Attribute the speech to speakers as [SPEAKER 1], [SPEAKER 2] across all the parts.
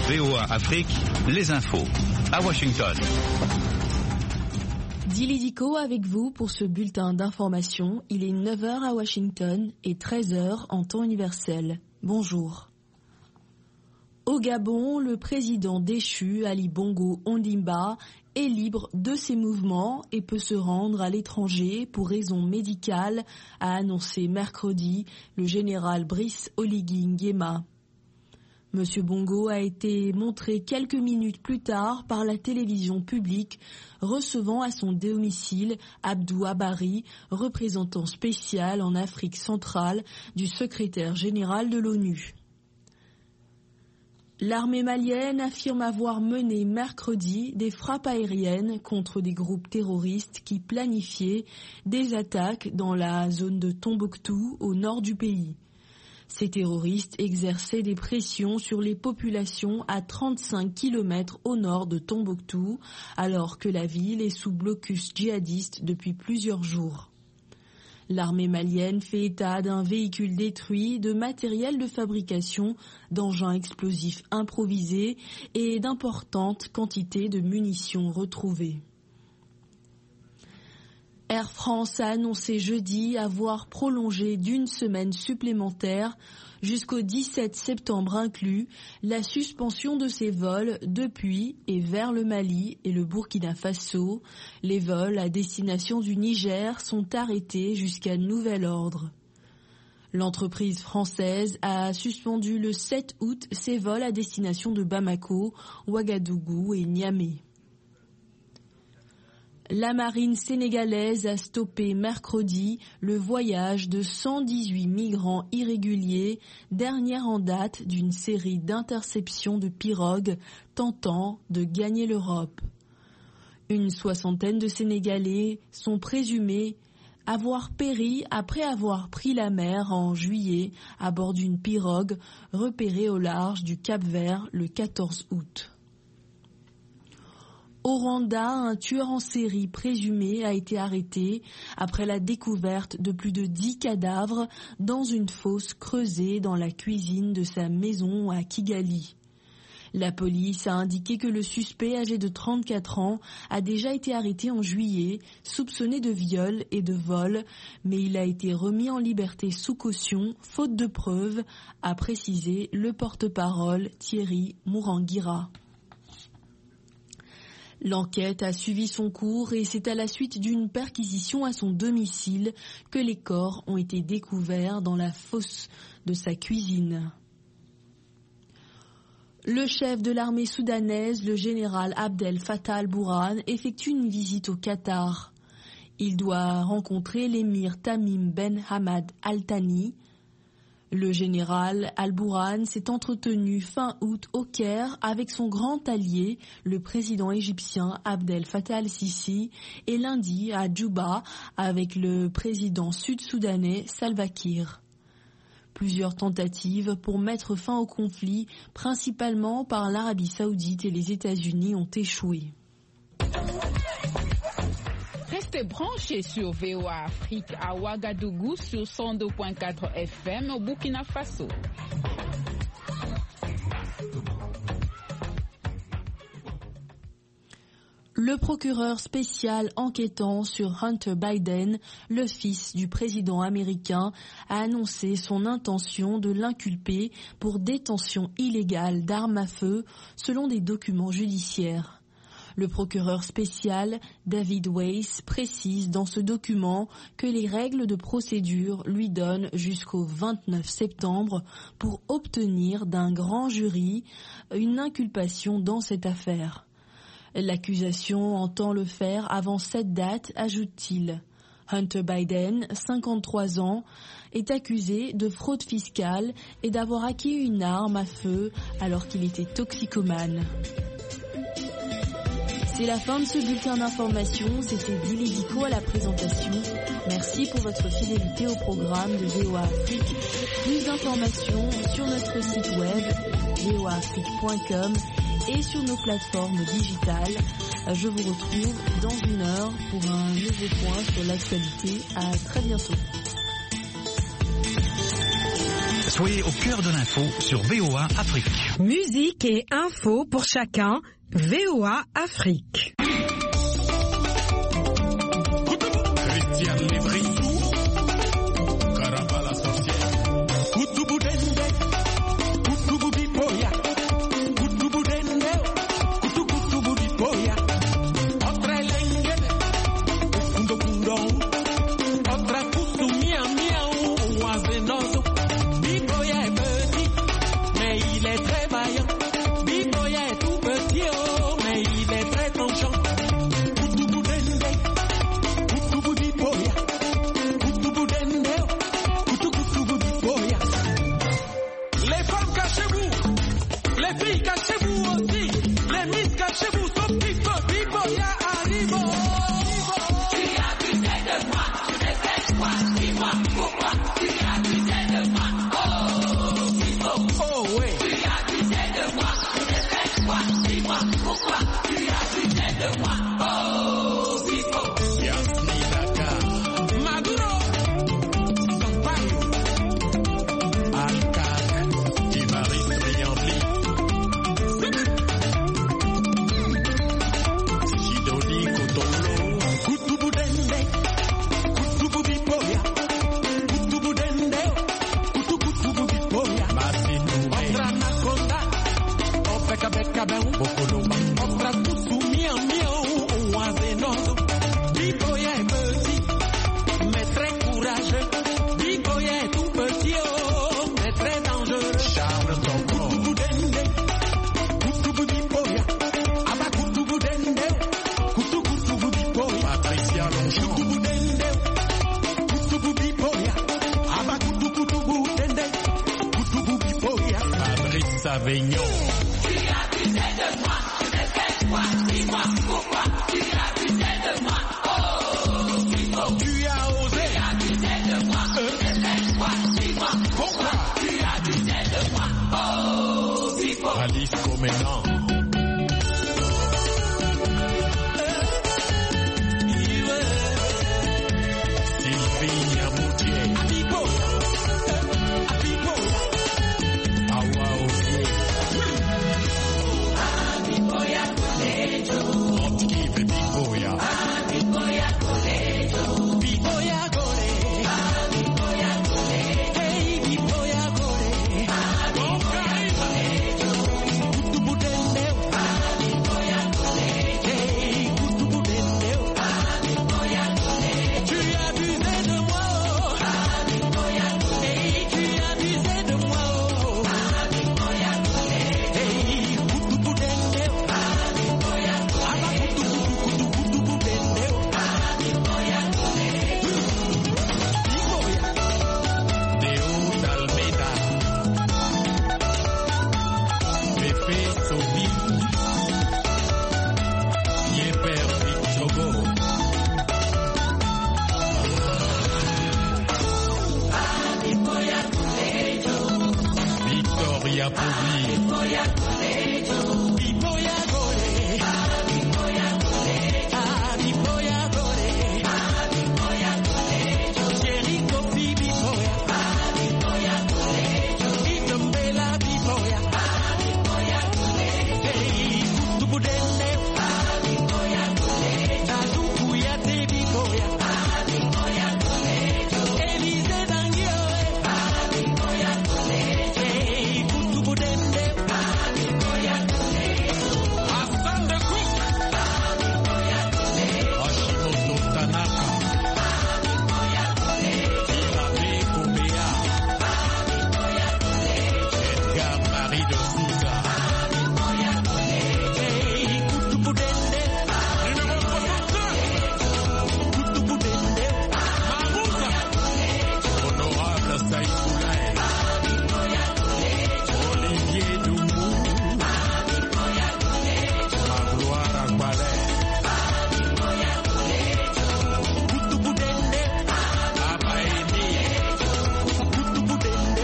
[SPEAKER 1] VOA Afrique, les infos. À Washington.
[SPEAKER 2] Dili Diko avec vous pour ce bulletin d'information. Il est 9h à Washington et 13h en temps universel. Bonjour. Au Gabon, le président déchu Ali Bongo Ondimba est libre de ses mouvements et peut se rendre à l'étranger pour raisons médicales, a annoncé mercredi le général Brice Oligui Nguema. Monsieur Bongo a été montré quelques minutes plus tard par la télévision publique, recevant à son domicile Abdou Abari, représentant spécial en Afrique centrale du secrétaire général de l'ONU. L'armée malienne affirme avoir mené mercredi des frappes aériennes contre des groupes terroristes qui planifiaient des attaques dans la zone de Tombouctou au nord du pays. Ces terroristes exerçaient des pressions sur les populations à 35 km au nord de Tombouctou, alors que la ville est sous blocus djihadiste depuis plusieurs jours. L'armée malienne fait état d'un véhicule détruit, de matériel de fabrication, d'engins explosifs improvisés et d'importantes quantités de munitions retrouvées. Air France a annoncé jeudi avoir prolongé d'une semaine supplémentaire, jusqu'au 17 septembre inclus, la suspension de ses vols depuis et vers le Mali et le Burkina Faso. Les vols à destination du Niger sont arrêtés jusqu'à nouvel ordre. L'entreprise française a suspendu le 7 août ses vols à destination de Bamako, Ouagadougou et Niamey. La marine sénégalaise a stoppé mercredi le voyage de 118 migrants irréguliers, dernière en date d'une série d'interceptions de pirogues tentant de gagner l'Europe. Une soixantaine de Sénégalais sont présumés avoir péri après avoir pris la mer en juillet à bord d'une pirogue repérée au large du Cap-Vert le 14 août. Au Rwanda, un tueur en série présumé a été arrêté après la découverte de plus de 10 cadavres dans une fosse creusée dans la cuisine de sa maison à Kigali. La police a indiqué que le suspect âgé de 34 ans a déjà été arrêté en juillet, soupçonné de viol et de vol, mais il a été remis en liberté sous caution, faute de preuves, a précisé le porte-parole Thierry Mourangira. L'enquête a suivi son cours et c'est à la suite d'une perquisition à son domicile que les corps ont été découverts dans la fosse de sa cuisine. Le chef de l'armée soudanaise, le général Abdel Fattah al-Burhan, effectue une visite au Qatar. Il doit rencontrer l'émir Tamim Ben Hamad Al Thani. Le général al-Burhan s'est entretenu fin août au Caire avec son grand allié, le président égyptien Abdel Fattah al-Sisi, et lundi à Djouba avec le président sud-soudanais Salva Kiir. Plusieurs tentatives pour mettre fin au conflit, principalement par l'Arabie Saoudite et les États-Unis, ont échoué.
[SPEAKER 3] Restez branchés sur VOA Afrique à Ouagadougou sur 102.4 FM au Burkina Faso.
[SPEAKER 2] Le procureur spécial enquêtant sur Hunter Biden, le fils du président américain, a annoncé son intention de l'inculper pour détention illégale d'armes à feu, selon des documents judiciaires. Le procureur spécial, David Weiss, précise dans ce document que les règles de procédure lui donnent jusqu'au 29 septembre pour obtenir d'un grand jury une inculpation dans cette affaire. L'accusation entend le faire avant cette date, ajoute-t-il. Hunter Biden, 53 ans, est accusé de fraude fiscale et d'avoir acquis une arme à feu alors qu'il était toxicomane. C'est la fin de ce bulletin d'information. C'était Dili Diko à la présentation. Merci pour votre fidélité au programme de VOA Afrique. Plus d'informations sur notre site web voaafrique.com et sur nos plateformes digitales. Je vous retrouve dans une heure pour un nouveau point sur l'actualité. À très bientôt.
[SPEAKER 1] Soyez au cœur de l'info sur VOA Afrique.
[SPEAKER 4] Musique et info pour chacun, VOA Afrique.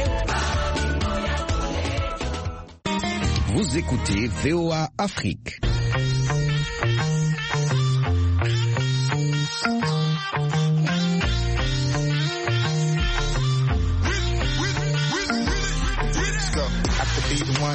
[SPEAKER 5] Vous écoutez VOA Afrique.